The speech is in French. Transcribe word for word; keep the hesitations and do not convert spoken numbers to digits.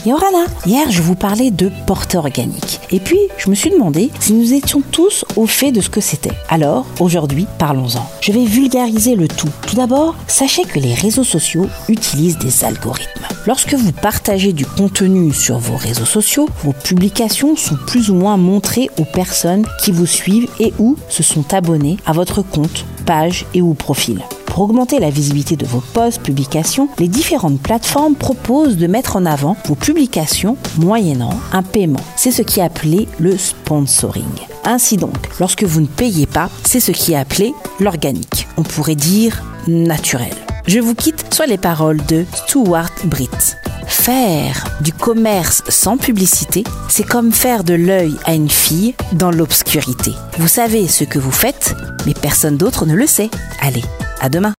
Yorana, hier je vous parlais de portée organique. Et puis je me suis demandé si nous étions tous au fait de ce que c'était. Alors aujourd'hui, parlons-en. Je vais vulgariser le tout. Tout d'abord, sachez que les réseaux sociaux utilisent des algorithmes. Lorsque vous partagez du contenu sur vos réseaux sociaux, vos publications sont plus ou moins montrées aux personnes qui vous suivent et ou se sont abonnées à votre compte, page et ou profil. Pour augmenter la visibilité de vos posts, publications, les différentes plateformes proposent de mettre en avant vos publications moyennant un paiement. C'est ce qui est appelé le sponsoring. Ainsi donc, lorsque vous ne payez pas, c'est ce qui est appelé l'organique. On pourrait dire naturel. Je vous quitte sur les paroles de Stuart Britt. Faire du commerce sans publicité, c'est comme faire de l'œil à une fille dans l'obscurité. Vous savez ce que vous faites, mais personne d'autre ne le sait. Allez, à demain.